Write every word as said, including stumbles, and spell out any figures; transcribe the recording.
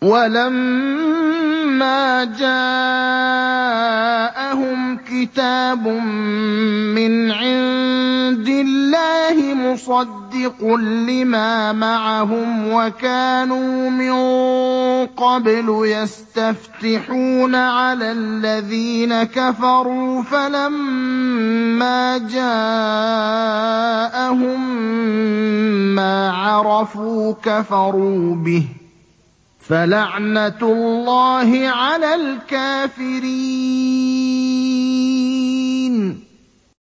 وَلَمَّا جَاءَهُمْ كِتَابٌ مِّنْ عِندِ اللَّهِ مُصَدِّقٌ لِّمَا مَعَهُمْ وَكَانُوا مِن قَبْلُ يَسْتَفْتِحُونَ عَلَى الَّذِينَ كَفَرُوا فَلَمَّا جَاءَهُم مَّا عَرَفُوا كَفَرُوا بِهِ ۚ فَلَعْنَةُ اللَّهِ عَلَى الْكَافِرِينَ